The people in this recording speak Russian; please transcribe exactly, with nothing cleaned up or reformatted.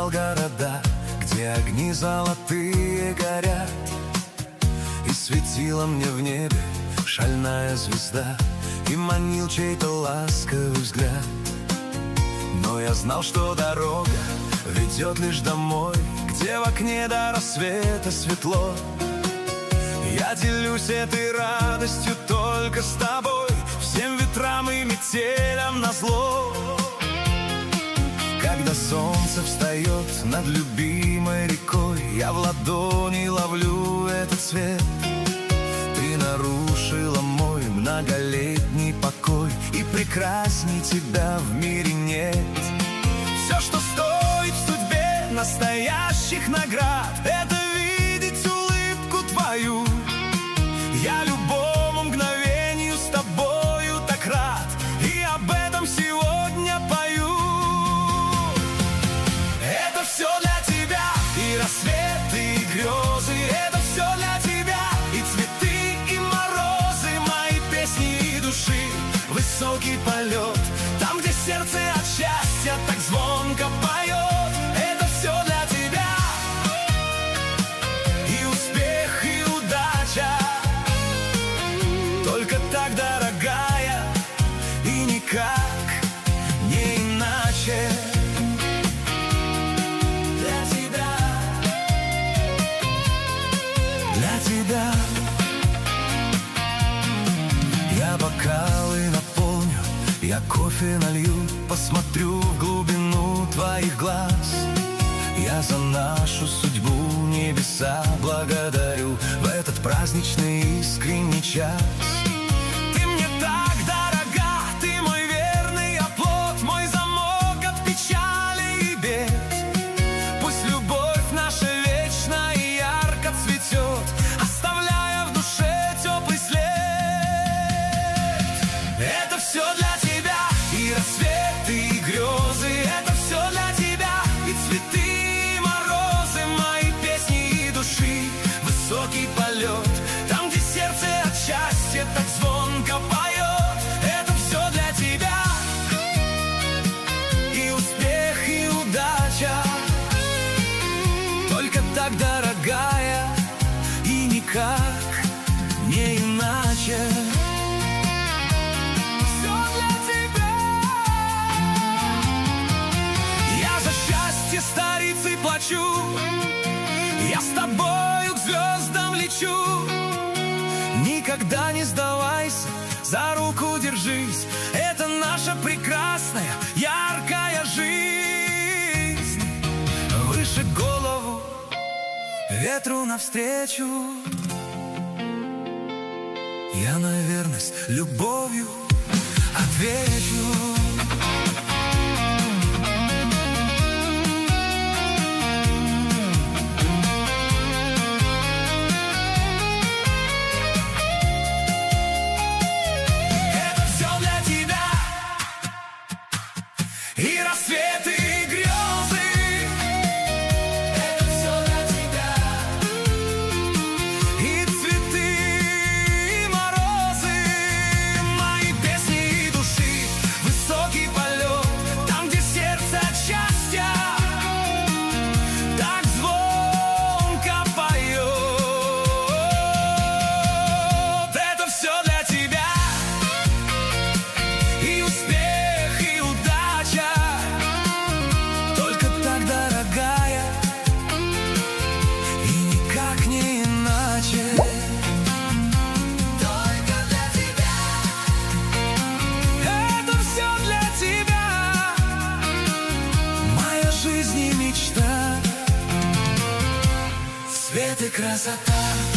искал города, где огни золотые горят, и светила мне в небе шальная звезда, и манил чей-то ласковый взгляд. Но я знал, что дорога ведет лишь домой, где в окне до рассвета светло. Я делюсь этой радостью только с тобой, всем ветрам и метелям назло. Когда солнце встает над любимой рекой, я в ладони ловлю этот свет. Ты нарушила мой многолетний покой, и прекрасней тебя в мире нет. Все, что стоит в судьбе настоящих наград, это видеть улыбку твою. Я любому мгновению с тобою так рад, и об этом сегодня пою. Это все для тебя, и рассветы, и грезы. Это все для тебя, и цветы, и морозы, мои песни и души. Высокий полет, там, где сердце от счастья так звонко поет. Это все для тебя, и успех, и удача. Только так, дорогая, и никак не иначе. Для тебя, для тебя. Я бокалы наполню, я кофе налью, посмотрю в глубину твоих глаз. Я за нашу судьбу небеса благодарю в этот праздничный искренний час. Ты мне так дорога, ты мой верный оплот, мой замок от печали и бед. Пусть любовь наша вечно и ярко цветет, оставляя в душе теплый след. Это все для тебя, и рассветы, и грезы. Это все для тебя, и цветы, и морозы, мои песни и души. Высокий полет, там, где сердце от счастья так звонко поет. Это все для тебя, и успех, и удача. Только так, дорогая, и никак не иначе. Старицей плачу, я с тобою к звездам лечу. Никогда не сдавайся, за руку держись. Это наша прекрасная, яркая жизнь. Выше голову, ветру навстречу. Я на верность любовью отвечу. И рассветы, и грезы. Это все для тебя. И цветы, и морозы, мои песни и души. Высокий полет, там, где сердце от счастья так звонко поет. Это все для тебя, и успех, и удача. Свет и красота.